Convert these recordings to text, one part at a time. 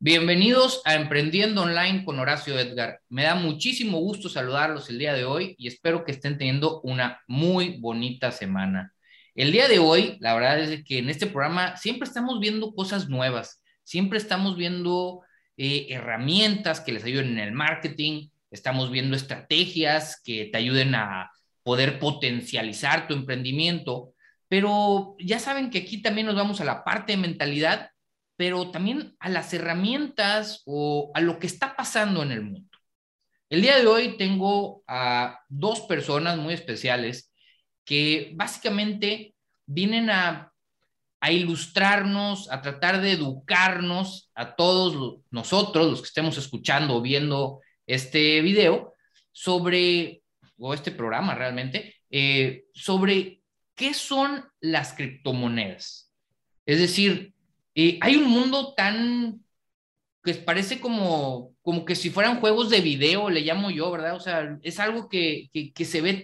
Bienvenidos a Emprendiendo Online con Horacio Edgar. Me da muchísimo gusto saludarlos el día de hoy y espero que estén teniendo una muy bonita semana. El día de hoy, la verdad es que en este programa siempre estamos viendo cosas nuevas, siempre estamos viendo herramientas que les ayuden en el marketing, estamos viendo estrategias que te ayuden a poder potencializar tu emprendimiento, pero ya saben que aquí también nos vamos a la parte de mentalidad, pero también a las herramientas o a lo que está pasando en el mundo. El día de hoy tengo a dos personas muy especiales que básicamente vienen a ilustrarnos, a tratar de educarnos a todos nosotros, los que estemos escuchando o viendo este video, sobre, o este programa realmente, sobre qué son las criptomonedas. Es decir, hay un mundo tan que parece como que si fueran juegos de video, le llamo yo, ¿verdad? O sea, es algo que se ve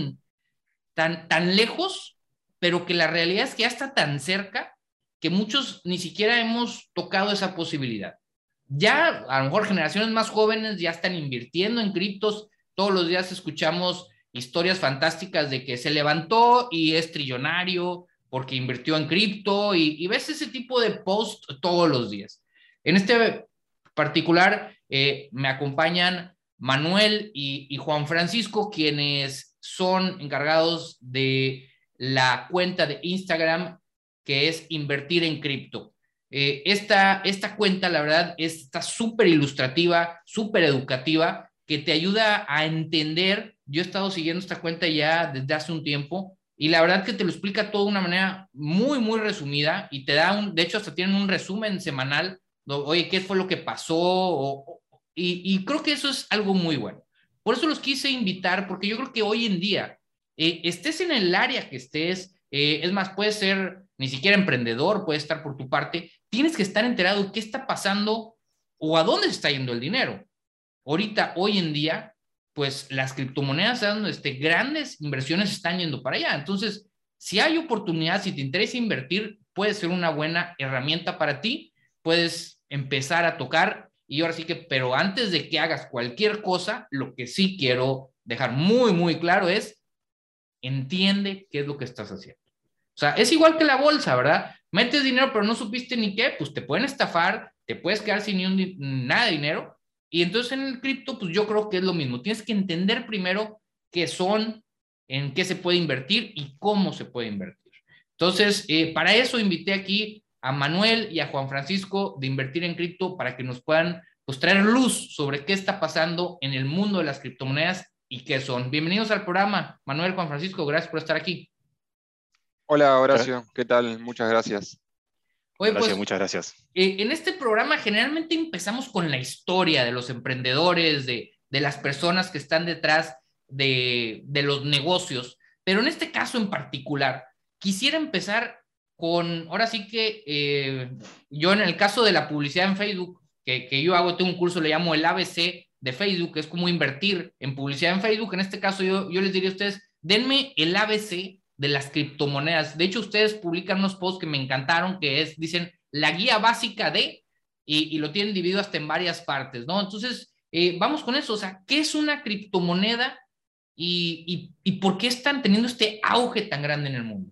tan lejos, pero que la realidad es que ya está tan cerca que muchos ni siquiera hemos tocado esa posibilidad. Ya a lo mejor generaciones más jóvenes ya están invirtiendo en criptos, todos los días escuchamos historias fantásticas de que se levantó y es trillonario porque invirtió en cripto y ves ese tipo de post todos los días. En este particular me acompañan Manuel y Juan Francisco, quienes son encargados de la cuenta de Instagram que es Invertir en Cripto. Esta cuenta, la verdad, está súper ilustrativa, súper educativa, que te ayuda a entender. Yo he estado siguiendo esta cuenta ya desde hace un tiempo y la verdad que te lo explica todo de una manera muy, muy resumida y te da de hecho, hasta tienen un resumen semanal. Oye, ¿qué fue lo que pasó? Y creo que eso es algo muy bueno. Por eso los quise invitar, porque yo creo que hoy en día, estés en el área que estés, es más, puedes ser ni siquiera emprendedor, puedes estar por tu parte, tienes que estar enterado de qué está pasando o a dónde se está yendo el dinero. Ahorita, hoy en día, pues las criptomonedas grandes inversiones están yendo para allá. Entonces, si hay oportunidad, si te interesa invertir, puede ser una buena herramienta para ti, puedes empezar a tocar y ahora sí que, pero antes de que hagas cualquier cosa, lo que sí quiero dejar muy, muy claro es, entiende qué es lo que estás haciendo. O sea, es igual que la bolsa, ¿verdad? Metes dinero pero no supiste ni qué, pues te pueden estafar, te puedes quedar sin nada de dinero. Y entonces en el cripto, pues yo creo que es lo mismo. Tienes que entender primero qué son, en qué se puede invertir y cómo se puede invertir. Entonces, para eso invité aquí a Manuel y a Juan Francisco de Invertir en Cripto para que nos puedan pues, traer luz sobre qué está pasando en el mundo de las criptomonedas y qué son. Bienvenidos al programa, Manuel, Juan Francisco, gracias por estar aquí. Hola Muchas, Horacio, ¿qué tal? Muchas gracias. Oye, Horacio, pues muchas gracias. en este programa generalmente empezamos con la historia de los emprendedores, de las personas que están detrás de los negocios, pero en este caso en particular, quisiera empezar con, ahora sí que yo en el caso de la publicidad en Facebook, que yo hago, tengo un curso, le llamo el ABC de Facebook, que es como invertir en publicidad en Facebook. En este caso yo les diría a ustedes, denme el ABC de las criptomonedas. De hecho, ustedes publican unos posts que me encantaron, que dicen, la guía básica de, y lo tienen dividido hasta en varias partes, ¿no? Entonces, vamos con eso, o sea, ¿qué es una criptomoneda y por qué están teniendo este auge tan grande en el mundo?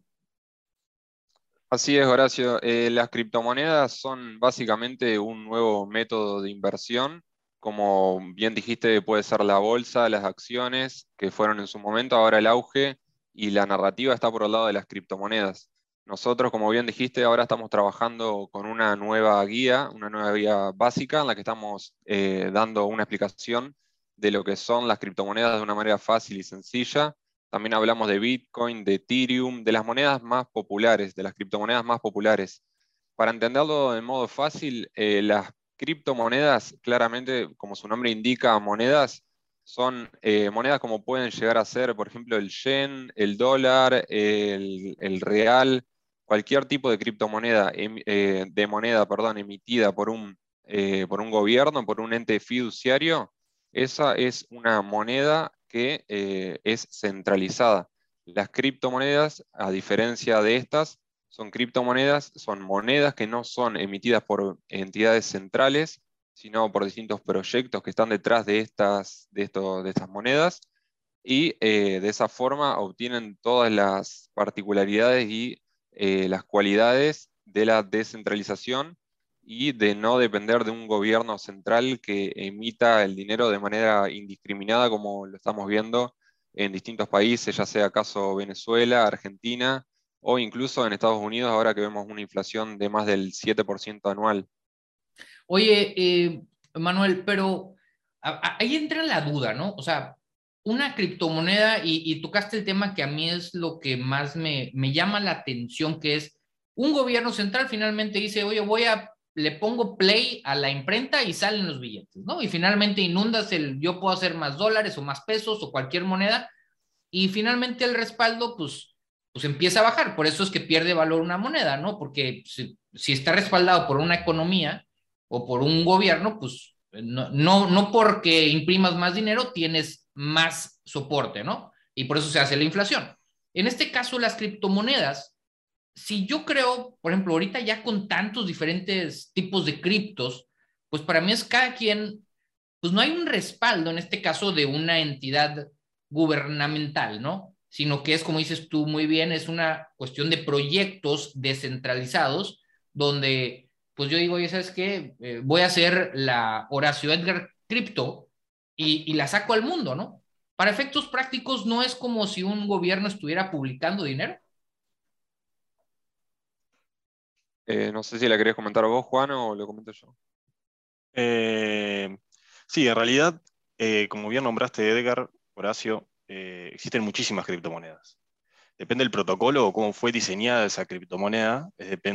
Así es, Horacio. Las criptomonedas son básicamente un nuevo método de inversión. Como bien dijiste, puede ser la bolsa, las acciones, que fueron en su momento, ahora el auge y la narrativa está por el lado de las criptomonedas. Nosotros, como bien dijiste, ahora estamos trabajando con una nueva guía básica en la que estamos dando una explicación de lo que son las criptomonedas de una manera fácil y sencilla. También hablamos de Bitcoin, de Ethereum, de las monedas más populares, de las criptomonedas más populares. Para entenderlo de modo fácil, las criptomonedas, claramente, como su nombre indica, monedas, son monedas como pueden llegar a ser, por ejemplo, el yen, el dólar, el real, cualquier tipo de criptomoneda, perdón, emitida por un gobierno, por un ente fiduciario. Esa es una moneda que es centralizada. Las criptomonedas, a diferencia de estas, Son criptomonedas, son monedas que no son emitidas por entidades centrales, sino por distintos proyectos que están detrás de estas monedas, y de esa forma obtienen todas las particularidades y las cualidades de la descentralización y de no depender de un gobierno central que emita el dinero de manera indiscriminada, como lo estamos viendo en distintos países, ya sea caso Venezuela, Argentina o incluso en Estados Unidos, ahora que vemos una inflación de más del 7% anual. Oye, Manuel, pero ahí entra la duda, ¿no? O sea, una criptomoneda, y tocaste el tema que a mí es lo que más me llama la atención, que es un gobierno central finalmente dice, oye, le pongo play a la imprenta y salen los billetes, ¿no? Y finalmente inundas yo puedo hacer más dólares o más pesos o cualquier moneda, y finalmente el respaldo, pues empieza a bajar. Por eso es que pierde valor una moneda, ¿no? Porque si está respaldado por una economía o por un gobierno, pues no porque imprimas más dinero tienes más soporte, ¿no? Y por eso se hace la inflación. En este caso, las criptomonedas, si yo creo, por ejemplo, ahorita ya con tantos diferentes tipos de criptos, pues para mí es cada quien, pues no hay un respaldo en este caso de una entidad gubernamental, ¿no? Sino que es, como dices tú muy bien, es una cuestión de proyectos descentralizados donde, pues yo digo, ya sabes qué, voy a hacer la Horacio Edgar Cripto y la saco al mundo, ¿no? Para efectos prácticos no es como si un gobierno estuviera publicando dinero. No sé si la querés comentar vos, Juan, o lo comento yo. Eh, sí, en realidad, como bien nombraste, Edgar, Horacio, existen muchísimas criptomonedas. Depende del protocolo o cómo fue diseñada esa criptomoneda,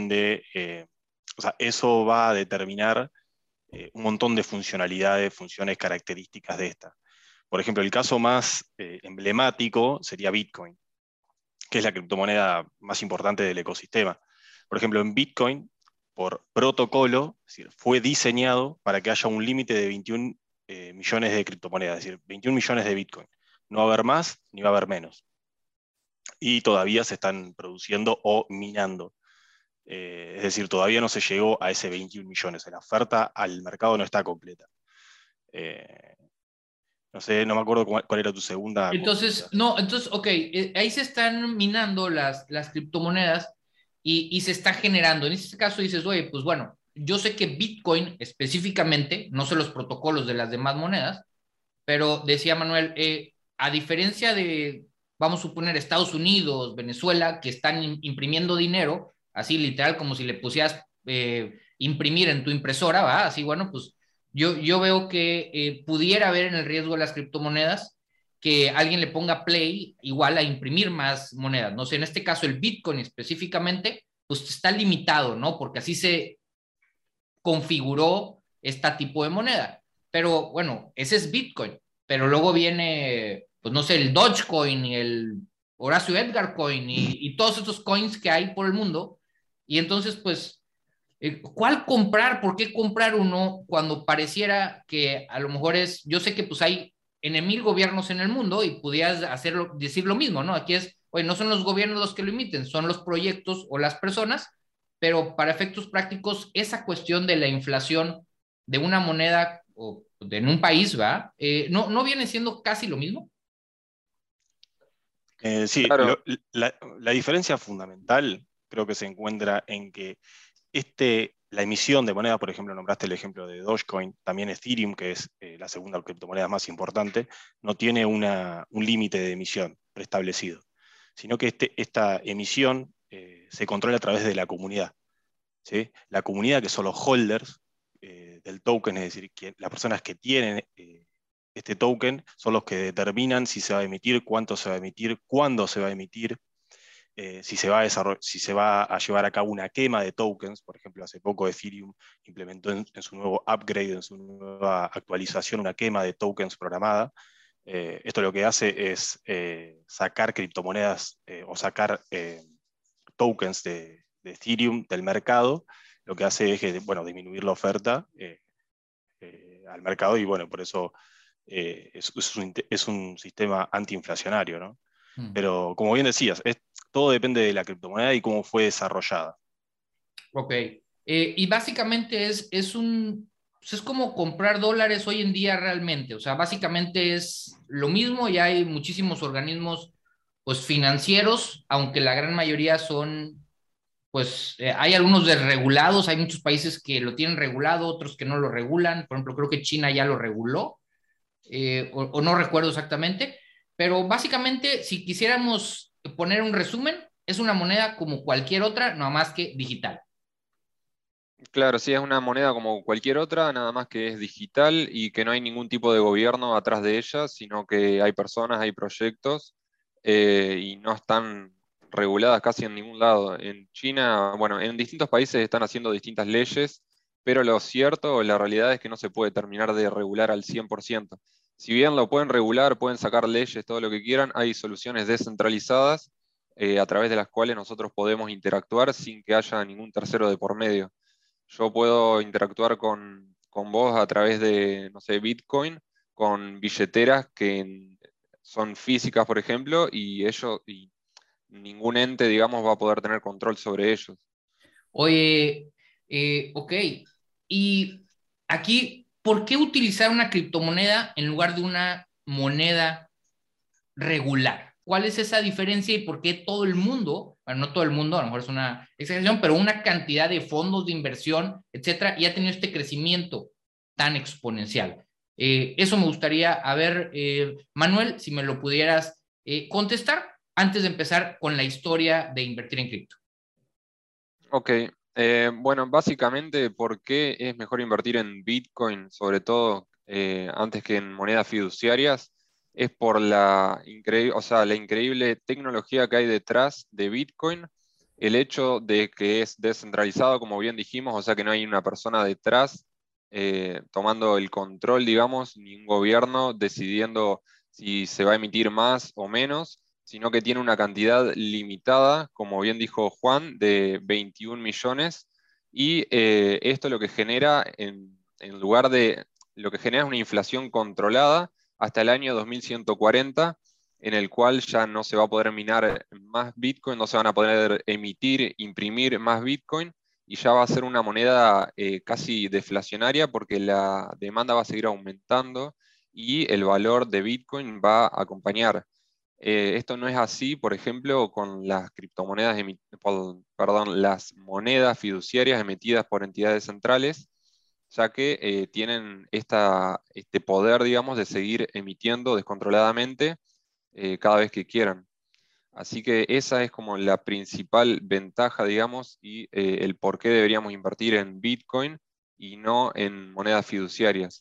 o sea, eso va a determinar un montón de funcionalidades, funciones, características de esta. Por ejemplo, el caso más emblemático sería Bitcoin, que es la criptomoneda más importante del ecosistema. Por ejemplo, en Bitcoin, por protocolo, es decir, fue diseñado para que haya un límite de 21 millones de criptomonedas, es decir, 21 millones de Bitcoin. No va a haber más ni va a haber menos. Y todavía se están produciendo o minando. Es decir, todavía no se llegó a ese 21 millones. La oferta al mercado no está completa. Eh, no sé, no me acuerdo cuál era tu segunda Entonces, consulta. no, entonces, ok, ahí se están minando las criptomonedas y se está generando. En este caso dices, oye, pues bueno, yo sé que Bitcoin específicamente, no sé los protocolos de las demás monedas, pero decía Manuel, a diferencia de, vamos a suponer, Estados Unidos, Venezuela, que están imprimiendo dinero, así literal como si le pusieras imprimir en tu impresora, ¿va? Así, bueno, pues yo veo que pudiera haber en el riesgo de las criptomonedas que alguien le ponga play igual a imprimir más monedas. No sé, en este caso el Bitcoin específicamente, pues está limitado, ¿no? Porque así se configuró este tipo de moneda. Pero bueno, ese es Bitcoin. Pero luego viene, pues no sé, el Dogecoin y el Horacio Edgar Coin y todos estos coins que hay por el mundo. Y entonces, pues, ¿cuál comprar? ¿Por qué comprar uno cuando pareciera que a lo mejor es, yo sé que pues hay en 1000 gobiernos en el mundo y pudieras hacerlo, decir lo mismo, ¿no? Aquí es, oye, no son los gobiernos los que lo emiten, son los proyectos o las personas, pero para efectos prácticos, esa cuestión de la inflación de una moneda o en un país, ¿va? No viene siendo casi lo mismo. Sí, Claro, la diferencia fundamental creo que se encuentra en que la emisión de moneda, por ejemplo, nombraste el ejemplo de Dogecoin, también Ethereum, que es la segunda criptomoneda más importante, no tiene un límite de emisión preestablecido, sino que esta emisión se controla a través de la comunidad. ¿Sí? La comunidad, que son los holders del token, es decir, que las personas que tienen este token son los que determinan si se va a emitir, cuánto se va a emitir, cuándo se va a emitir, si se va a llevar a cabo una quema de tokens. Por ejemplo, hace poco Ethereum implementó en su nuevo upgrade, en su nueva actualización, una quema de tokens programada. Esto lo que hace es sacar criptomonedas o sacar tokens de Ethereum del mercado. Lo que hace es que, bueno, disminuir la oferta al mercado, y bueno, por eso es un sistema antiinflacionario, ¿no? Mm. Pero como bien decías, todo depende de la criptomoneda y cómo fue desarrollada. Ok. Y básicamente pues es como comprar dólares hoy en día realmente. O sea, básicamente es lo mismo y hay muchísimos organismos pues financieros, aunque la gran mayoría son, pues hay algunos desregulados, hay muchos países que lo tienen regulado, otros que no lo regulan. Por ejemplo, creo que China ya lo reguló, o no recuerdo exactamente, pero básicamente si quisiéramos poner un resumen, es una moneda como cualquier otra, no más que digital. Claro, sí, es una moneda como cualquier otra, nada más que es digital y que no hay ningún tipo de gobierno atrás de ella, sino que hay personas, hay proyectos y no están reguladas casi en ningún lado. En China, bueno, en distintos países están haciendo distintas leyes, pero lo cierto, la realidad es que no se puede terminar de regular al 100%. Si bien lo pueden regular, pueden sacar leyes, todo lo que quieran, hay soluciones descentralizadas a través de las cuales nosotros podemos interactuar sin que haya ningún tercero de por medio. Yo puedo interactuar con vos a través de, no sé, Bitcoin, con billeteras que son físicas, por ejemplo, y ningún ente, digamos, va a poder tener control sobre ellos. Oye, ok, y aquí, ¿por qué utilizar una criptomoneda en lugar de una moneda regular? ¿Cuál es esa diferencia y por qué todo el mundo, bueno, no todo el mundo, a lo mejor es una exageración, pero una cantidad de fondos de inversión, etcétera, y ha tenido este crecimiento tan exponencial? Eso me gustaría, a ver, Manuel, si me lo pudieras contestar antes de empezar con la historia de invertir en cripto. Ok, bueno, básicamente, ¿por qué es mejor invertir en Bitcoin, sobre todo antes que en monedas fiduciarias? Es por o sea, la increíble tecnología que hay detrás de Bitcoin, el hecho de que es descentralizado, como bien dijimos, o sea que no hay una persona detrás tomando el control, digamos, ni un gobierno decidiendo si se va a emitir más o menos, sino que tiene una cantidad limitada, como bien dijo Juan, de 21 millones, y esto lo que genera, en lugar de, lo que genera es una inflación controlada hasta el año 2140, en el cual ya no se va a poder minar más Bitcoin, no se van a poder emitir, imprimir más Bitcoin, y ya va a ser una moneda casi deflacionaria porque la demanda va a seguir aumentando y el valor de Bitcoin va a acompañar. Esto no es así, por ejemplo, con las criptomonedas, perdón, las monedas fiduciarias emitidas por entidades centrales, ya que tienen este poder, digamos, de seguir emitiendo descontroladamente cada vez que quieran. Así que esa es como la principal ventaja, digamos, y el por qué deberíamos invertir en Bitcoin y no en monedas fiduciarias.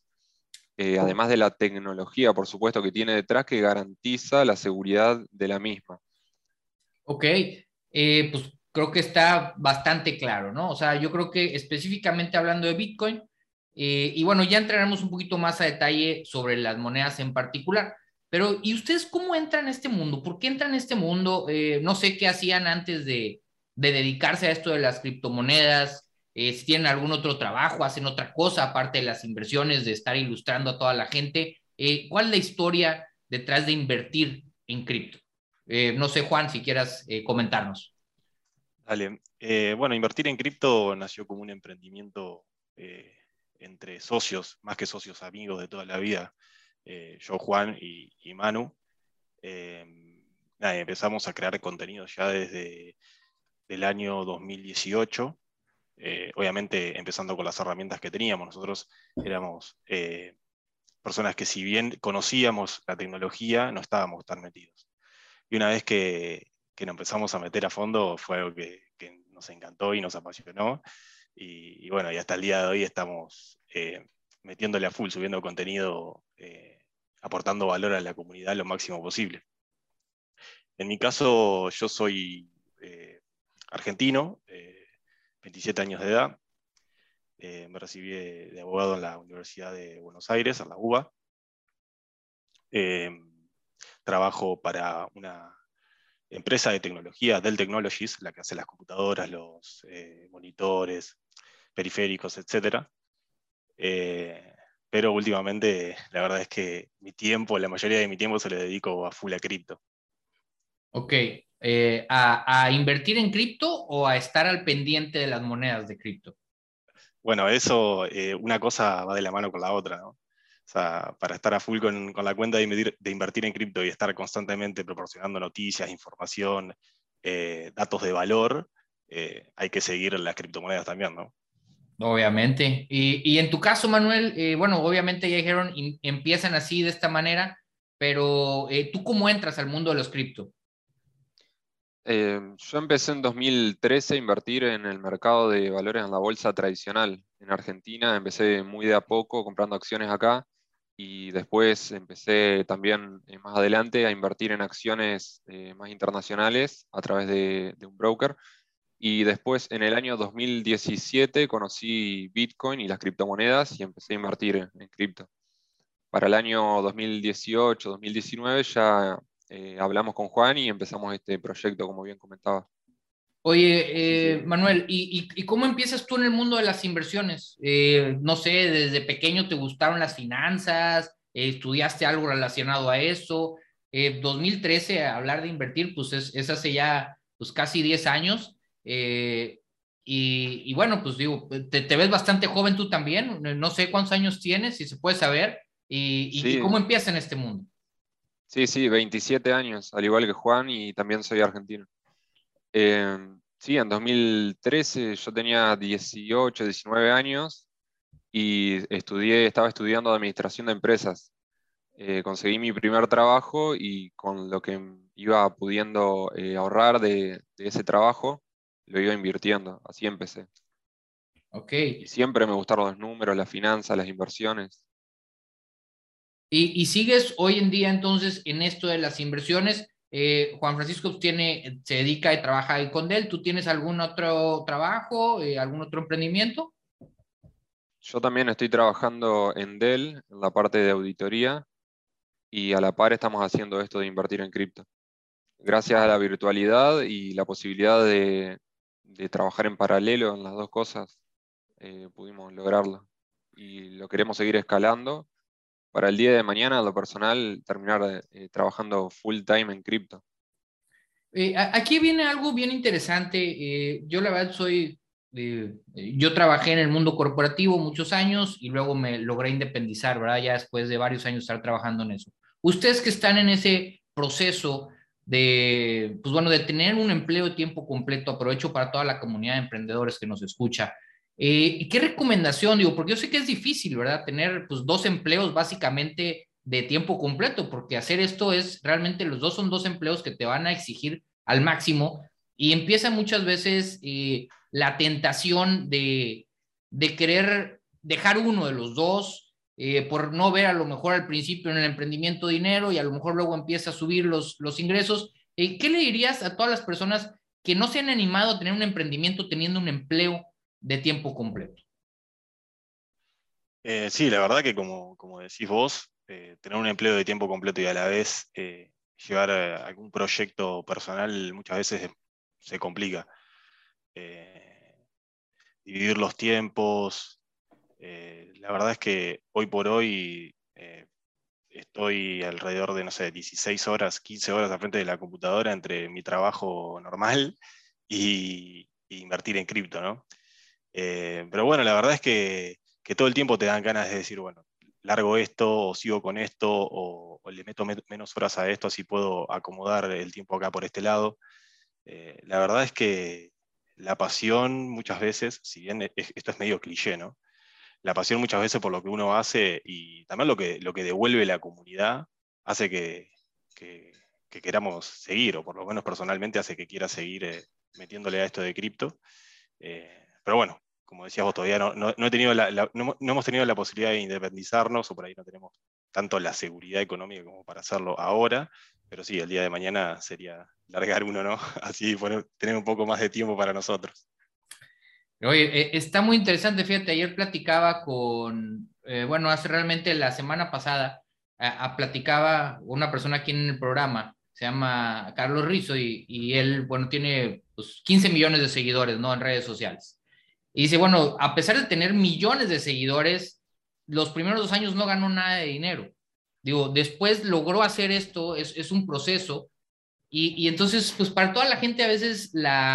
Además de la tecnología, por supuesto, que tiene detrás que garantiza la seguridad de la misma. Ok, pues creo que está bastante claro, ¿no? O sea, yo creo que específicamente hablando de Bitcoin, y bueno, ya entraremos un poquito más a detalle sobre las monedas en particular, pero ¿y ustedes cómo entran a este mundo? ¿Por qué entran a este mundo? No sé qué hacían antes de dedicarse a esto de las criptomonedas, si tienen algún otro trabajo, hacen otra cosa aparte de las inversiones, de estar ilustrando a toda la gente. ¿Cuál es la historia detrás de invertir en cripto? No sé, Juan, si quieras comentarnos. Dale. Bueno, invertir en cripto nació como un emprendimiento eh, entre socios, más que socios amigos de toda la vida, yo, Juan y Manu. Eh, Nada, empezamos a crear contenido ya desde el año 2018, obviamente empezando con las herramientas que teníamos. Nosotros éramos personas que si bien conocíamos la tecnología, no estábamos tan metidos. Y una vez que nos empezamos a meter a fondo, fue algo que nos encantó y nos apasionó. Y bueno, y hasta el día de hoy estamos metiéndole a full, subiendo contenido, aportando valor a la comunidad lo máximo posible. En mi caso, yo soy argentino, 27 años de edad. Me recibí de abogado en la Universidad de Buenos Aires, en la UBA. Eh, Trabajo para una empresa de tecnología, Dell Technologies, la que hace las computadoras, los monitores, periféricos, etc. Pero últimamente la verdad es que mi tiempo, la mayoría de mi tiempo se lo dedico a full a cripto. Ok. ¿A invertir en cripto o a estar al pendiente de las monedas de cripto? Bueno, eso, una cosa va de la mano con la otra, ¿no? O sea, para estar a full con la cuenta de invertir en cripto y estar constantemente proporcionando noticias, información, datos de valor, hay que seguir las criptomonedas también, ¿no? Obviamente. Y en tu caso, Manuel, bueno, obviamente ya dijeron, empiezan así de esta manera, pero ¿tú cómo entras al mundo de los cripto? Yo empecé en 2013 a invertir en el mercado de valores en la bolsa tradicional. En Argentina empecé muy de a poco comprando acciones acá y después empecé también más adelante a invertir en acciones más internacionales a través de un broker. Y después en el año 2017 conocí Bitcoin y las criptomonedas y empecé a invertir en cripto. Para el año 2018, 2019 ya hablamos con Juan y empezamos este proyecto, como bien comentaba. Sí, Oye, sí. Manuel, ¿y cómo empiezas tú en el mundo de las inversiones? No sé, desde pequeño te gustaron las finanzas, estudiaste algo relacionado a eso. 2013, hablar de invertir, pues es hace ya pues, casi 10 años. Y bueno, pues digo, te ves bastante joven tú también. No sé cuántos años tienes, si se puede saber. ¿Y Sí, cómo empiezas en este mundo? sí, sí, 27 años, al igual que Juan, y también soy argentino. Eh, sí, en 2013 yo tenía 18, 19 años y estaba estudiando administración de empresas. Conseguí mi primer trabajo y con lo que iba pudiendo ahorrar de ese trabajo, lo iba invirtiendo. Así empecé. Ok. Y siempre me gustaron los números, las finanzas, las inversiones. Y sigues hoy en día entonces en esto de las inversiones. Juan Francisco se dedica y trabaja ahí con él. ¿Tú tienes algún otro trabajo, algún otro emprendimiento? Yo también estoy trabajando en Dell, en la parte de auditoría, y a la par estamos haciendo esto de invertir en cripto. Gracias a la virtualidad y la posibilidad de trabajar en paralelo en las dos cosas, pudimos lograrlo. Y lo queremos seguir escalando para el día de mañana, a lo personal, terminar trabajando full time en cripto. Aquí viene algo bien interesante. Yo la verdad yo trabajé en el mundo corporativo muchos años y luego me logré independizar, ¿verdad? Ya después de varios años estar trabajando en eso. Ustedes que están en ese proceso pues bueno, de tener un empleo de tiempo completo, aprovecho para toda la comunidad de emprendedores que nos escucha. ¿Y qué recomendación, digo? Porque yo sé que es difícil, ¿verdad? Tener pues dos empleos básicamente de tiempo completo, porque hacer esto es realmente los dos son dos empleos que te van a exigir al máximo y empieza muchas veces la tentación de querer dejar uno de los dos por no ver a lo mejor al principio en el emprendimiento dinero y a lo mejor luego empieza a subir los ingresos. ¿Qué le dirías a todas las personas que no se han animado a tener un emprendimiento teniendo un empleo de tiempo completo? Sí, la verdad que como decís vos, tener un empleo de tiempo completo y a la vez llevar algún proyecto personal muchas veces se complica. Eh, Dividir los tiempos. La verdad es que hoy por hoy estoy alrededor de, no sé, 16 horas, 15 horas al frente de la computadora entre mi trabajo normal y invertir en cripto, ¿no? Pero bueno, la verdad es que todo el tiempo te dan ganas de decir, bueno, largo esto o sigo con esto o le meto menos horas a esto, así puedo acomodar el tiempo acá por este lado. La verdad es que la pasión muchas veces, si bien esto es medio cliché, ¿no? La pasión muchas veces por lo que uno hace y también lo que devuelve la comunidad hace que, que queramos seguir, o por lo menos personalmente hace que quiera seguir metiéndole a esto de cripto. Pero bueno, como decías vos, todavía no he tenido no hemos tenido la posibilidad de independizarnos, o por ahí no tenemos tanto la seguridad económica como para hacerlo ahora, pero sí, el día de mañana sería largar uno, ¿no? Así tener un poco más de tiempo para nosotros. Oye, está muy interesante, fíjate, ayer platicaba bueno, hace realmente la semana pasada, platicaba una persona aquí en el programa, se llama Carlos Rizzo, y él, bueno, tiene pues, 15 millones de seguidores, ¿no? En redes sociales. Y dice, bueno, a pesar de tener millones de seguidores, los primeros 2 años no ganó nada de dinero. Digo, después logró hacer esto, es un proceso, Y entonces, pues para toda la gente a veces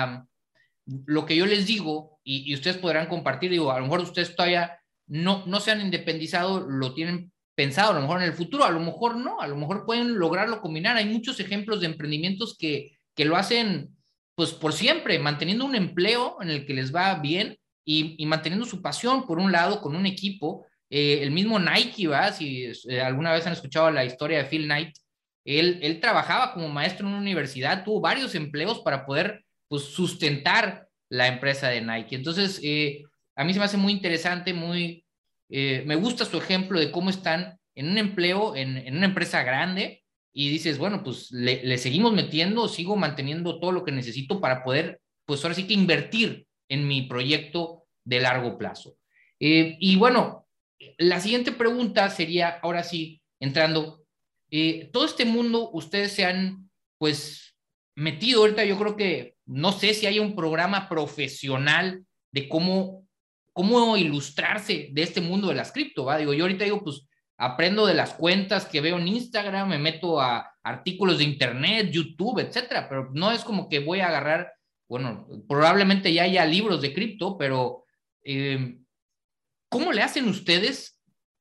lo que yo les digo, y ustedes podrán compartir, digo, a lo mejor ustedes todavía no se han independizado, lo tienen pensado, a lo mejor en el futuro, a lo mejor no, a lo mejor pueden lograrlo combinar. Hay muchos ejemplos de emprendimientos que lo hacen pues por siempre, manteniendo un empleo en el que les va bien y manteniendo su pasión, por un lado, con un equipo. El mismo Nike, ¿va? Si alguna vez han escuchado la historia de Phil Knight, él trabajaba como maestro en una universidad, tuvo varios empleos para poder pues, sustentar la empresa de Nike. Entonces, a mí se me hace muy interesante, me gusta su ejemplo de cómo están en un empleo, en una empresa grande, y dices, bueno, pues le seguimos metiendo, sigo manteniendo todo lo que necesito para poder, pues ahora sí que invertir en mi proyecto de largo plazo. Y bueno, la siguiente pregunta sería, ahora sí, entrando, todo este mundo, ustedes se han, pues, metido ahorita, yo creo que, no sé si hay un programa profesional de cómo ilustrarse de este mundo de las cripto, ¿va? Digo, yo ahorita digo, pues, aprendo de las cuentas que veo en Instagram, me meto a artículos de internet, YouTube, etcétera, pero no es como que voy a agarrar, bueno, probablemente ya haya libros de cripto, pero eh, ¿cómo le hacen ustedes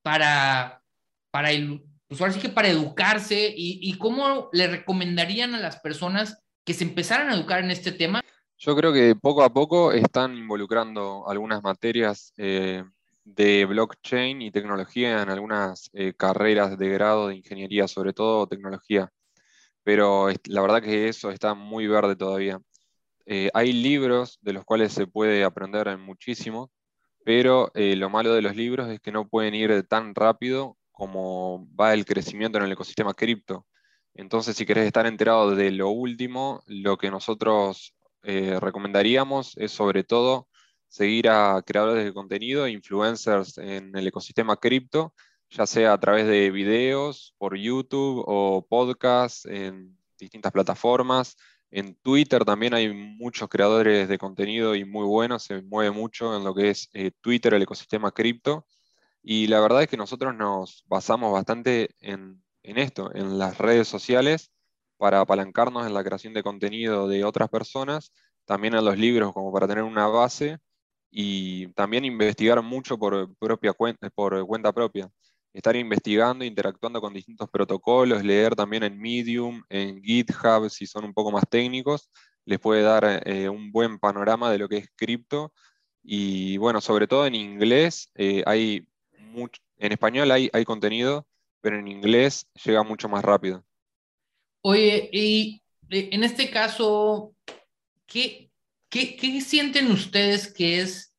para pues ahora sí que para educarse y cómo le recomendarían a las personas que se empezaran a educar en este tema? Yo creo que poco a poco están involucrando algunas materias de blockchain y tecnología en algunas carreras de grado de ingeniería, sobre todo tecnología, pero la verdad que eso está muy verde todavía. Hay libros de los cuales se puede aprender muchísimo, pero lo malo de los libros es que no pueden ir tan rápido como va el crecimiento en el ecosistema cripto. Entonces, si querés estar enterado de lo último, lo que nosotros recomendaríamos es sobre todo seguir a creadores de contenido, influencers en el ecosistema cripto, ya sea a través de videos por YouTube o podcasts en distintas plataformas. En Twitter también hay muchos creadores de contenido y muy buenos, se mueve mucho en lo que es Twitter, el ecosistema cripto. Y la verdad es que nosotros nos basamos bastante en esto, en las redes sociales, para apalancarnos en la creación de contenido de otras personas, también en los libros como para tener una base y también investigar mucho por cuenta propia. Estar investigando, interactuando con distintos protocolos, leer también en Medium, en GitHub, si son un poco más técnicos, les puede dar un buen panorama de lo que es cripto. Y bueno, sobre todo en inglés hay en español hay contenido, pero en inglés llega mucho más rápido. Oye, y en este caso, ¿qué, qué sienten ustedes que es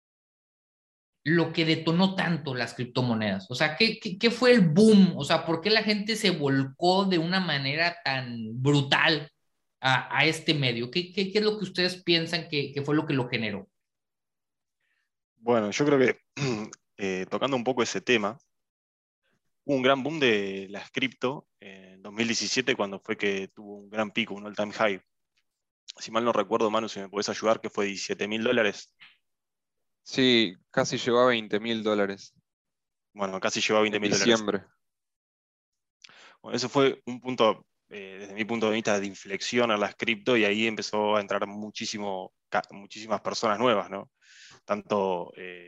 lo que detonó tanto las criptomonedas? O sea, ¿qué fue el boom? O sea, ¿por qué la gente se volcó de una manera tan brutal a este medio? ¿Qué es lo que ustedes piensan que fue lo que lo generó? Bueno, yo creo que tocando un poco ese tema, hubo un gran boom de las cripto en 2017 cuando fue que tuvo un gran pico, un all-time high. Si mal no recuerdo, Manu, si me podés ayudar, que fue $17.000. Sí, casi llegó a $20.000 Bueno, casi llegó a 20 en mil dólares. diciembre. Bueno, eso fue un punto, desde mi punto de vista, de inflexión a las cripto y ahí empezó a entrar muchísimas personas nuevas, ¿no? Tanto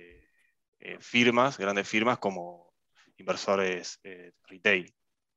grandes firmas, como inversores retail.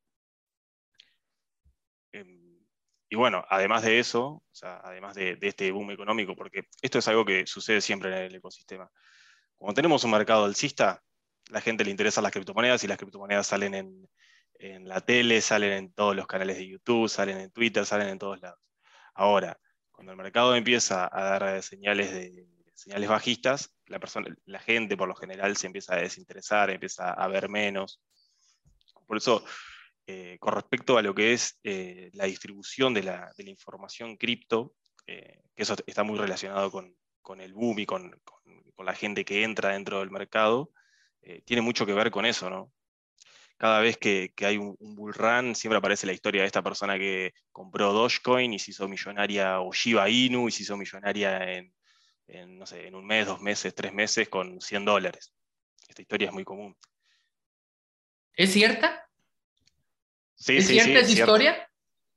Em, y bueno, además de eso, o sea, además de este boom económico, porque esto es algo que sucede siempre en el ecosistema. Cuando tenemos un mercado alcista, la gente le interesan las criptomonedas y las criptomonedas salen en la tele, salen en todos los canales de YouTube, salen en Twitter, salen en todos lados. Ahora, cuando el mercado empieza a dar señales bajistas, la gente por lo general se empieza a desinteresar, empieza a ver menos. Por eso, con respecto a lo que es la distribución de la información cripto, que eso está muy relacionado con el boom y con la gente que entra dentro del mercado, tiene mucho que ver con eso, ¿no? Cada vez que hay un bull run, siempre aparece la historia de esta persona que compró Dogecoin y se hizo millonaria, o Shiba Inu y se hizo millonaria no sé, en un mes, 2 meses, 3 meses con $100. Esta historia es muy común. ¿Es cierta? Sí, ¿Es sí, sí, cierta es esa cierta. historia?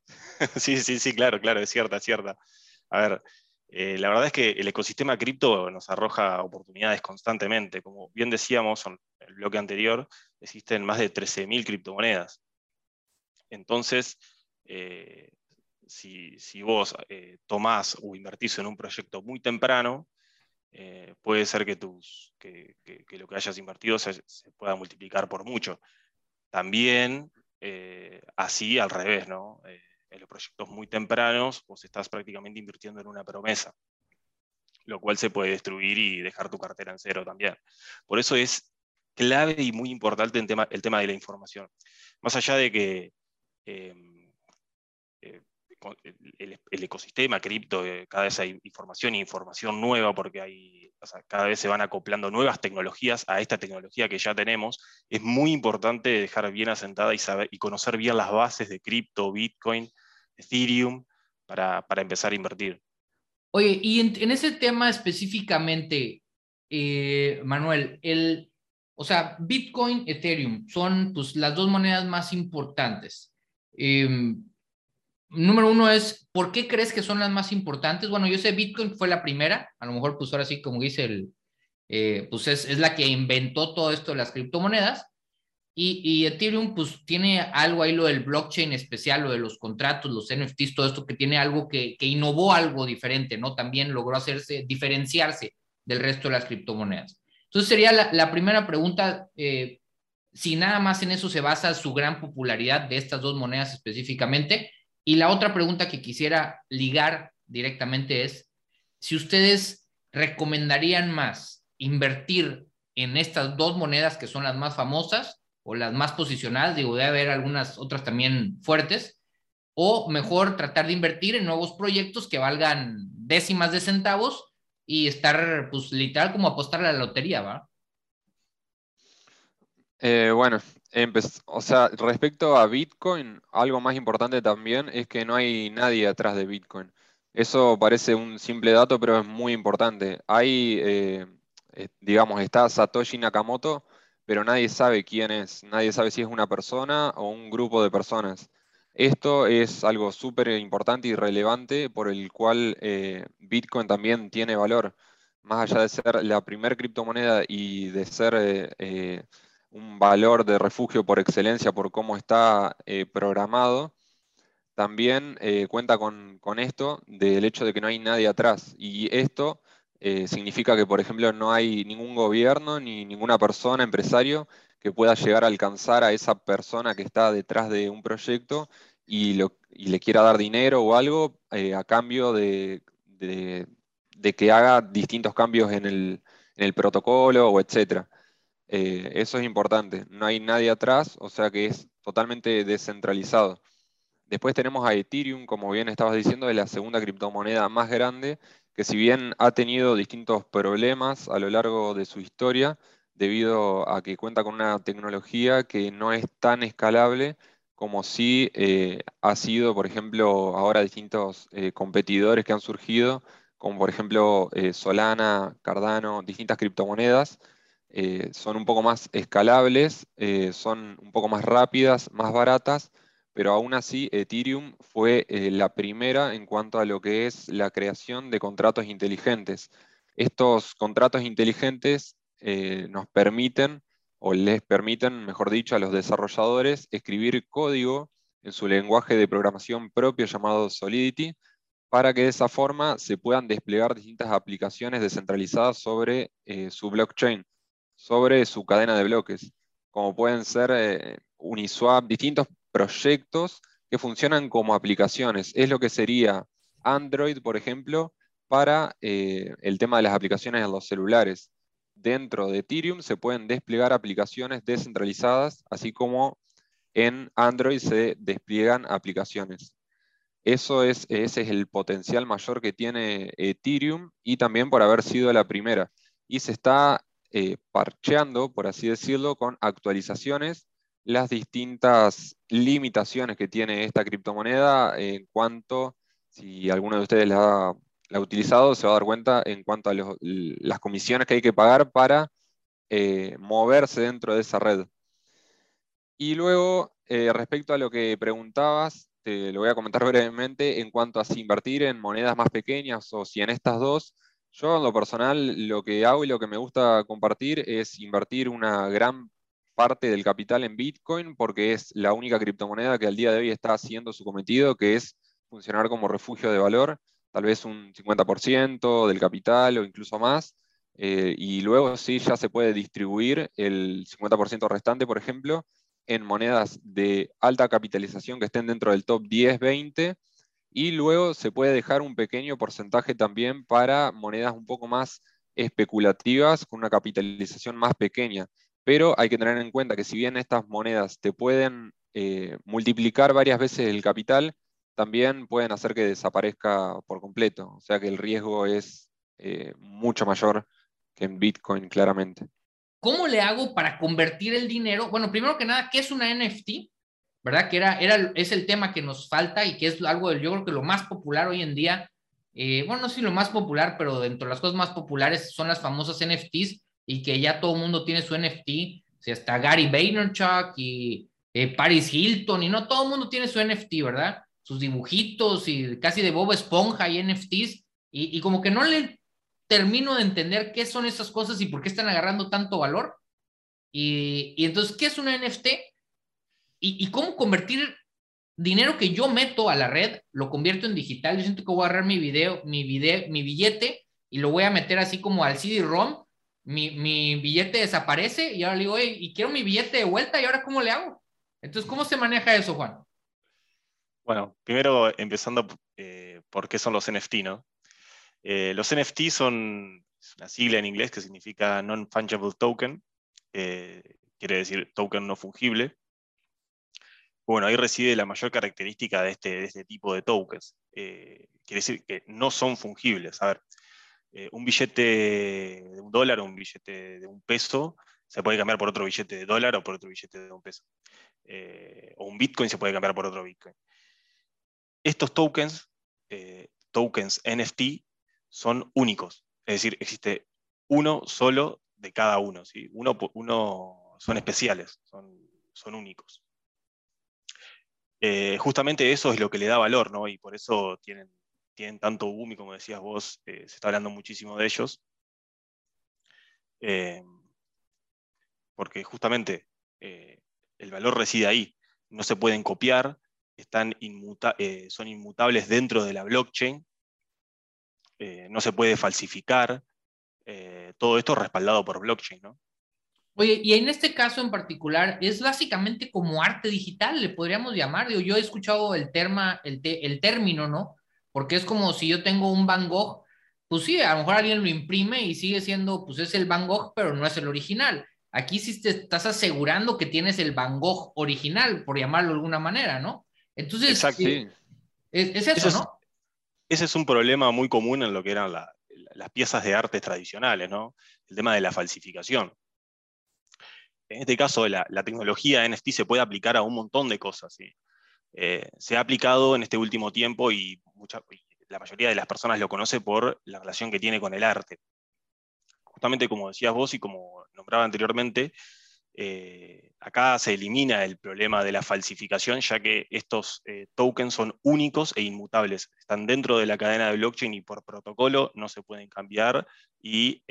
Sí, sí, sí, claro, claro, es cierta, es cierta. A ver, la verdad es que el ecosistema cripto nos arroja oportunidades constantemente. Como bien decíamos en el bloque anterior, existen más de 13.000 criptomonedas. Entonces, eh, si vos tomás o invertís en un proyecto muy temprano, puede ser que lo que hayas invertido se pueda multiplicar por mucho. También, así al revés, ¿no? En los proyectos muy tempranos, vos estás prácticamente invirtiendo en una promesa, lo cual se puede destruir y dejar tu cartera en cero también. Por eso es clave y muy importante el tema de la información. Más allá de que eh, eh, el ecosistema cripto, cada vez hay información y información nueva porque o sea, cada vez se van acoplando nuevas tecnologías a esta tecnología que ya tenemos. Es muy importante dejar bien asentada y conocer bien las bases de cripto, Bitcoin, Ethereum, para empezar a invertir. Oye, y en ese tema específicamente, Manuel, o sea, Bitcoin, Ethereum son pues las dos monedas más importantes. Número uno es, ¿por qué crees que son las más importantes? Bueno, yo sé Bitcoin fue la primera, a lo mejor pues ahora sí, como dice pues es la que inventó todo esto de las criptomonedas. Y Ethereum, pues tiene algo ahí, lo del blockchain especial, lo de los contratos, los NFTs, todo esto que tiene algo que innovó algo diferente, ¿no? También logró diferenciarse del resto de las criptomonedas. Entonces sería la primera pregunta, si nada más en eso se basa su gran popularidad de estas dos monedas específicamente. Y la otra pregunta que quisiera ligar directamente es, si ustedes recomendarían más invertir en estas dos monedas que son las más famosas o las más posicionadas, digo, debe haber algunas otras también fuertes, o mejor tratar de invertir en nuevos proyectos que valgan décimas de centavos y estar, pues, literal como apostar a la lotería, ¿va? Bueno, o sea, respecto a Bitcoin, algo más importante también es que no hay nadie atrás de Bitcoin. Eso parece un simple dato, pero es muy importante. Digamos, está Satoshi Nakamoto, pero nadie sabe quién es. Nadie sabe si es una persona o un grupo de personas. Esto es algo súper importante y relevante por el cual Bitcoin también tiene valor. Más allá de ser la primer criptomoneda y de ser un valor de refugio por excelencia por cómo está programado, también cuenta con esto del hecho de que no hay nadie atrás. Y esto significa que, por ejemplo, no hay ningún gobierno ni ninguna persona, empresario, que pueda llegar a alcanzar a esa persona que está detrás de un proyecto y le quiera dar dinero o algo a cambio de que haga distintos cambios en el protocolo o etcétera. Eso es importante. No hay nadie atrás, o sea que es totalmente descentralizado. Después tenemos a Ethereum, como bien estabas diciendo, es la segunda criptomoneda más grande, que si bien ha tenido distintos problemas a lo largo de su historia, debido a que cuenta con una tecnología que no es tan escalable como si ha sido, por ejemplo, ahora distintos competidores que han surgido, como por ejemplo Solana, Cardano, distintas criptomonedas. Son un poco más escalables, son un poco más rápidas, más baratas, pero aún así Ethereum fue la primera en cuanto a lo que es la creación de contratos inteligentes. Estos contratos inteligentes nos permiten, o les permiten, mejor dicho, a los desarrolladores escribir código en su lenguaje de programación propio llamado Solidity, para que de esa forma se puedan desplegar distintas aplicaciones descentralizadas sobre su blockchain, sobre su cadena de bloques, como pueden ser Uniswap, distintos proyectos que funcionan como aplicaciones. Es lo que sería Android, por ejemplo, para el tema de las aplicaciones en los celulares. Dentro de Ethereum se pueden desplegar aplicaciones descentralizadas, así como en Android se despliegan aplicaciones. Ese es el potencial mayor que tiene Ethereum y también por haber sido la primera. Y se está parcheando, por así decirlo, con actualizaciones las distintas limitaciones que tiene esta criptomoneda en cuanto, si alguno de ustedes la ha utilizado, se va a dar cuenta en cuanto a las comisiones que hay que pagar para moverse dentro de esa red. Y luego, respecto a lo que preguntabas te lo voy a comentar brevemente en cuanto a si invertir en monedas más pequeñas o si en estas dos. Yo en lo personal lo que hago y lo que me gusta compartir es invertir una gran parte del capital en Bitcoin porque es la única criptomoneda que al día de hoy está haciendo su cometido, que es funcionar como refugio de valor, tal vez un 50% del capital o incluso más. Y luego sí ya se puede distribuir el 50% restante, por ejemplo, en monedas de alta capitalización que estén dentro del top 10, 20, y luego se puede dejar un pequeño porcentaje también para monedas un poco más especulativas con una capitalización más pequeña. Pero hay que tener en cuenta que si bien estas monedas te pueden multiplicar varias veces el capital, también pueden hacer que desaparezca por completo. O sea que el riesgo es mucho mayor que en Bitcoin, claramente. ¿Cómo le hago para convertir el dinero? Bueno, primero que nada, ¿qué es una NFT? ¿Verdad? Es el tema que nos falta y que es algo, yo creo que lo más popular hoy en día. Bueno, no sé si lo más popular, pero dentro de las cosas más populares son las famosas NFTs y que ya todo el mundo tiene su NFT. O sea, hasta Gary Vaynerchuk y Paris Hilton y no todo el mundo tiene su NFT, ¿verdad? Sus dibujitos y casi de Bob Esponja y NFTs y como que no le termino de entender qué son esas cosas y por qué están agarrando tanto valor. Y entonces, ¿qué es una NFT? Y cómo convertir dinero que yo meto a la red, lo convierto en digital. Yo siento que voy a agarrar mi billete y lo voy a meter así como al CD-ROM. Mi billete desaparece y ahora le digo, hey, y quiero mi billete de vuelta y ahora ¿cómo le hago? Entonces, ¿cómo se maneja eso, Juan? Bueno, primero empezando por qué son los NFT, ¿no? Los NFT son una sigla en inglés que significa Non-Fungible Token, quiere decir token no fungible. Bueno, ahí reside la mayor característica de este tipo de tokens. Quiere decir que no son fungibles. A ver, un billete de $1 o un billete de $1 se puede cambiar por otro billete de dólar o por otro billete de $1. O un Bitcoin se puede cambiar por otro Bitcoin. Estos tokens, tokens NFT, son únicos. Es decir, existe uno solo de cada uno. ¿Sí? Uno son especiales, son únicos. Justamente eso es lo que le da valor, ¿no? Y por eso tienen tanto boom y como decías vos, se está hablando muchísimo de ellos. Porque justamente el valor reside ahí. No se pueden copiar, son inmutables dentro de la blockchain, no se puede falsificar, todo esto respaldado por blockchain, ¿no? Oye, y en este caso en particular, es básicamente como arte digital, le podríamos llamar. Digo, yo he escuchado el término, ¿no? Porque es como si yo tengo un Van Gogh, pues sí, a lo mejor alguien lo imprime y sigue siendo, pues es el Van Gogh, pero no es el original. Aquí sí te estás asegurando que tienes el Van Gogh original, por llamarlo de alguna manera, ¿no? Entonces, Exacto. Sí, es eso, ¿no? Ese es un problema muy común en lo que eran las piezas de arte tradicionales, ¿no? El tema de la falsificación. En este caso, la tecnología NFT se puede aplicar a un montón de cosas, ¿sí? Se ha aplicado en este último tiempo y la mayoría de las personas lo conoce por la relación que tiene con el arte. Justamente como decías vos y como nombraba anteriormente, acá se elimina el problema de la falsificación, ya que estos tokens son únicos e inmutables. Están dentro de la cadena de blockchain y por protocolo no se pueden cambiar y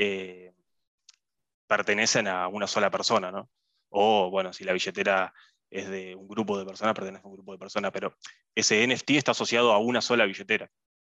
pertenecen a una sola persona, ¿no? O, bueno, si la billetera es de un grupo de personas, pertenece a un grupo de personas, pero ese NFT está asociado a una sola billetera.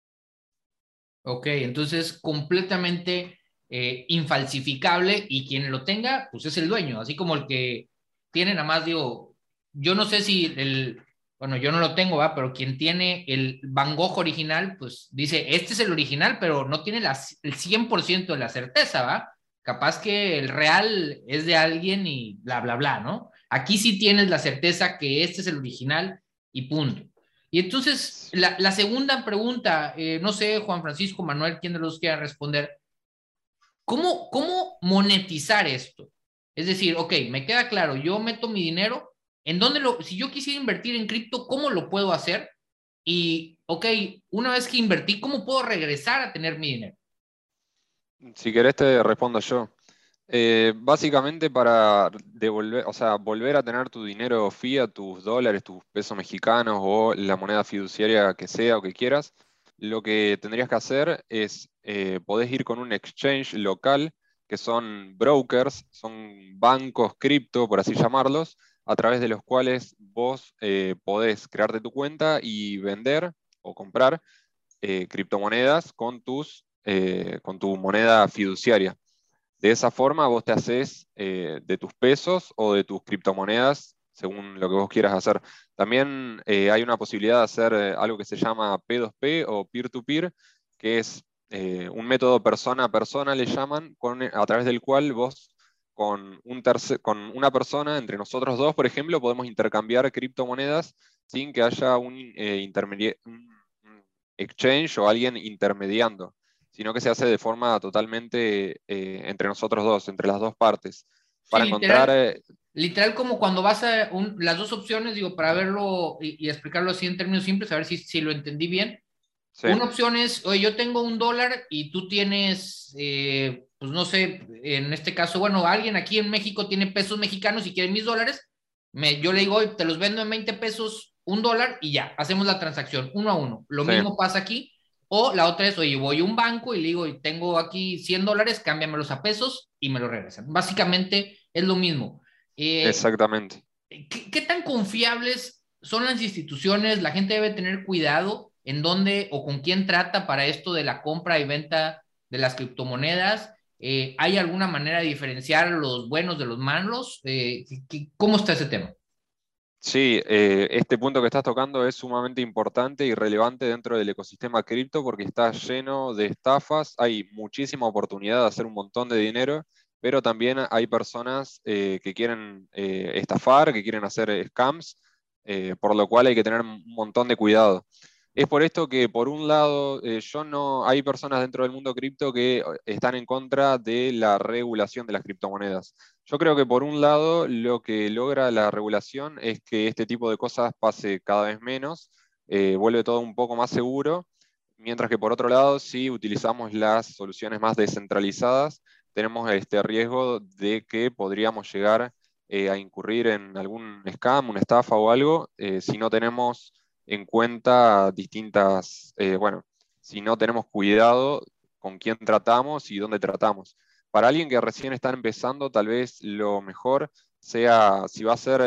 Ok, entonces completamente infalsificable y quien lo tenga, pues es el dueño, así como el que tiene nada más, digo, yo no sé si bueno, yo no lo tengo, va, pero quien tiene el Van Gogh original, pues dice, este es el original, pero no tiene el 100% de la certeza, va. Capaz que el real es de alguien y bla, bla, bla, ¿no? Aquí sí tienes la certeza que este es el original y punto. Y entonces, la segunda pregunta, no sé, Juan Francisco, Manuel, quién de los dos quiera responder, ¿cómo monetizar esto? Es decir, ok, me queda claro, yo meto mi dinero, si yo quisiera invertir en cripto, ¿cómo lo puedo hacer? Y, ok, una vez que invertí, ¿cómo puedo regresar a tener mi dinero? si querés te respondo yo. Básicamente para devolver, o sea, volver a tener tu dinero fiat, tus dólares, tus pesos mexicanos o la moneda fiduciaria que sea o que quieras, lo que tendrías que hacer es, podés ir con un exchange local, que son brokers, son bancos cripto, por así llamarlos, a través de los cuales vos podés crearte tu cuenta y vender o comprar criptomonedas con tu moneda fiduciaria. De esa forma vos te haces de tus pesos o de tus criptomonedas según lo que vos quieras hacer. También hay una posibilidad de hacer algo que se llama P2P o peer-to-peer, que es un método persona a persona, le llaman, a través del cual vos con una persona, entre nosotros dos, por ejemplo, podemos intercambiar criptomonedas sin que haya un exchange o alguien intermediando, sino que se hace de forma totalmente entre nosotros dos, entre las dos partes, Sí, para encontrar... literal como cuando vas a las dos opciones, digo, para verlo y explicarlo así en términos simples, a ver si lo entendí bien. sí, Una opción es, oye, yo tengo $1 y tú tienes, pues no sé, en este caso, bueno, alguien aquí en México tiene pesos mexicanos y quiere mis dólares, yo le digo, oye, te los vendo en 20 pesos, $1 y ya, hacemos la transacción uno a uno. Lo sí, mismo pasa aquí. O la otra es, oye, voy a un banco y le digo, tengo aquí $100, cámbiamelos a pesos y me los regresan. Básicamente es lo mismo. Eh, exactamente. ¿Qué tan confiables son las instituciones? La gente debe tener cuidado en dónde o con quién trata para esto de la compra y venta de las criptomonedas. ¿Hay alguna manera de diferenciar los buenos de los malos? ¿Cómo está ese tema? Sí, este punto que estás tocando es sumamente importante y relevante dentro del ecosistema cripto porque está lleno de estafas, hay muchísima oportunidad de hacer un montón de dinero, pero también hay personas que quieren estafar, que quieren hacer scams, por lo cual hay que tener un montón de cuidado. Es por esto que, por un lado, yo no, hay personas dentro del mundo cripto que están en contra de la regulación de las criptomonedas. Yo creo que por un lado lo que logra la regulación es que este tipo de cosas pase cada vez menos, vuelve todo un poco más seguro, mientras que por otro lado, si utilizamos las soluciones más descentralizadas, tenemos este riesgo de que podríamos llegar a incurrir en algún scam, una estafa o algo, si no tenemos en cuenta bueno, si no tenemos cuidado con quién tratamos y dónde tratamos. Para alguien que recién está empezando, tal vez lo mejor sea, si va a ser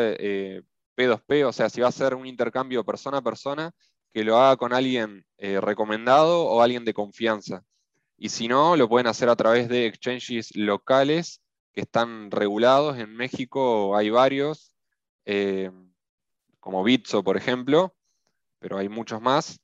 P2P, o sea, si va a ser un intercambio persona a persona, que lo haga con alguien recomendado o alguien de confianza. Y si no, lo pueden hacer a través de exchanges locales que están regulados. En México hay varios, eh, como Bitso, por ejemplo, pero hay muchos más.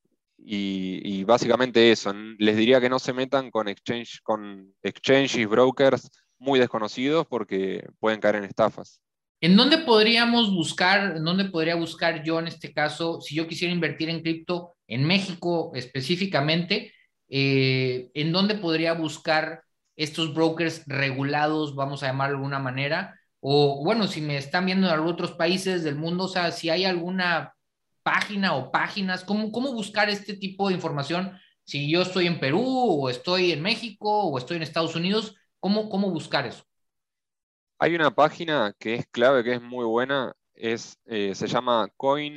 Y básicamente eso, les diría que no se metan con exchanges, brokers muy desconocidos porque pueden caer en estafas. ¿En dónde podríamos buscar, en dónde podría buscar yo en este caso, si yo quisiera invertir en cripto en México específicamente, en dónde podría buscar estos brokers regulados, vamos a llamarlo de alguna manera? O bueno, si me están viendo en algunos otros países del mundo, o sea, si hay alguna página o páginas, ¿cómo buscar este tipo de información? Si yo estoy en Perú o estoy en México o estoy en Estados Unidos, ¿cómo buscar eso? Hay una página que es clave, que es muy buena, se llama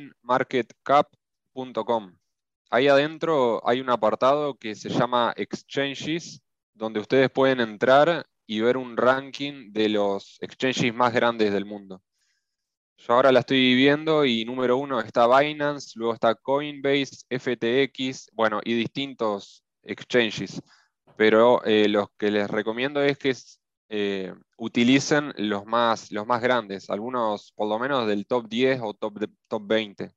coinmarketcap.com. Ahí adentro hay un apartado que se llama Exchanges, donde ustedes pueden entrar y ver un ranking de los exchanges más grandes del mundo. Yo ahora la estoy viendo y número uno está Binance, luego está Coinbase, FTX, bueno, y distintos exchanges. Pero los que les recomiendo es que utilicen los más grandes, algunos por lo menos del top 10 o top 20.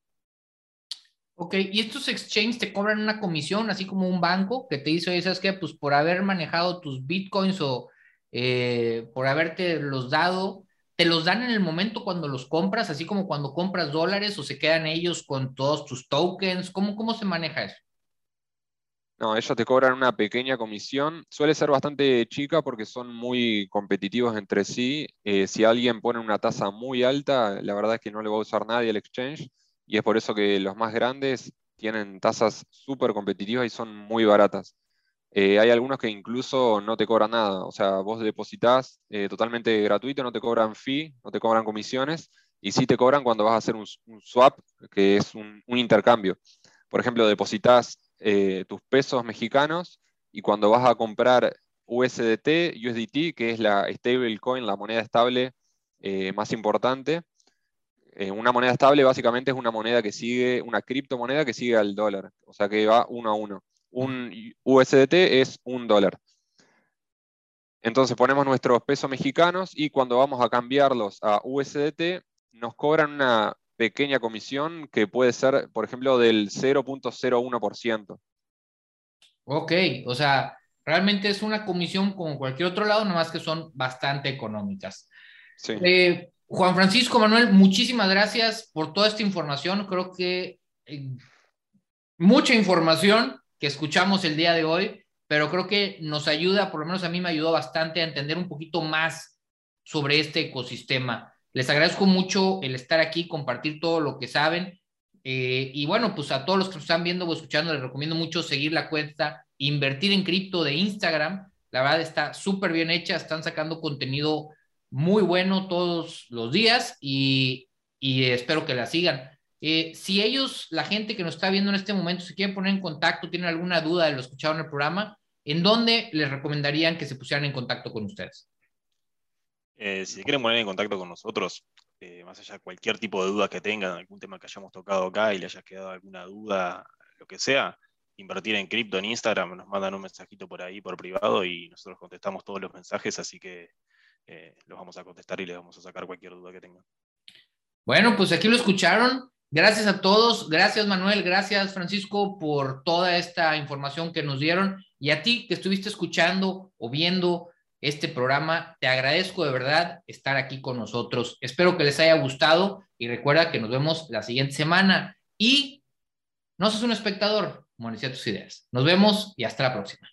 Ok, y estos exchanges te cobran una comisión, así como un banco que te dice, oye, ¿sabes qué? Pues por haber manejado tus bitcoins o por haberte los dado, ¿te los dan en el momento cuando los compras, así como cuando compras dólares o se quedan ellos con todos tus tokens? ¿Cómo se maneja eso? No, ellos te cobran una pequeña comisión. Suele ser bastante chica porque son muy competitivos entre sí. Si alguien pone una tasa muy alta, la verdad es que no le va a usar nadie el exchange. Y es por eso que los más grandes tienen tasas súper competitivas y son muy baratas. Hay algunos que incluso no te cobran nada, o sea, vos depositas totalmente gratuito, no te cobran fee, no te cobran comisiones, y sí te cobran cuando vas a hacer un swap, que es un intercambio. Por ejemplo, depositas tus pesos mexicanos y cuando vas a comprar USDT, que es la stablecoin, la moneda estable más importante, una moneda estable básicamente es una moneda que sigue, una criptomoneda que sigue al dólar, o sea que va 1 a 1. Un USDT es $1. Entonces ponemos nuestros pesos mexicanos y cuando vamos a cambiarlos a USDT nos cobran una pequeña comisión que puede ser, por ejemplo, del 0.01%. Ok, o sea, realmente es una comisión como cualquier otro lado, nomás que son bastante económicas. Sí. Juan Francisco Manuel, muchísimas gracias por toda esta información. Creo que mucha información que escuchamos el día de hoy, pero creo que nos ayuda, por lo menos a mí me ayudó bastante a entender un poquito más sobre este ecosistema. Les agradezco mucho el estar aquí, compartir todo lo que saben. Y bueno, pues a todos los que nos están viendo o escuchando, les recomiendo mucho seguir la cuenta Invertir en Cripto de Instagram. La verdad está súper bien hecha, están sacando contenido muy bueno todos los días y espero que la sigan. Si ellos, la gente que nos está viendo en este momento, se quieren poner en contacto, tienen alguna duda de lo escuchado en el programa, ¿en dónde les recomendarían que se pusieran en contacto con ustedes? Si se quieren poner en contacto con nosotros, más allá de cualquier tipo de duda que tengan, algún tema que hayamos tocado acá y le haya quedado alguna duda, lo que sea, Invertir en Cripto en Instagram, nos mandan un mensajito por ahí, por privado, y nosotros contestamos todos los mensajes, así que los vamos a contestar y les vamos a sacar cualquier duda que tengan. Bueno, pues aquí lo escucharon. Gracias a todos. Gracias, Manuel. Gracias, Francisco, por toda esta información que nos dieron. Y a ti que estuviste escuchando o viendo este programa, te agradezco de verdad estar aquí con nosotros. Espero que les haya gustado y recuerda que nos vemos la siguiente semana. Y no seas un espectador, monetiza tus ideas. Nos vemos y hasta la próxima.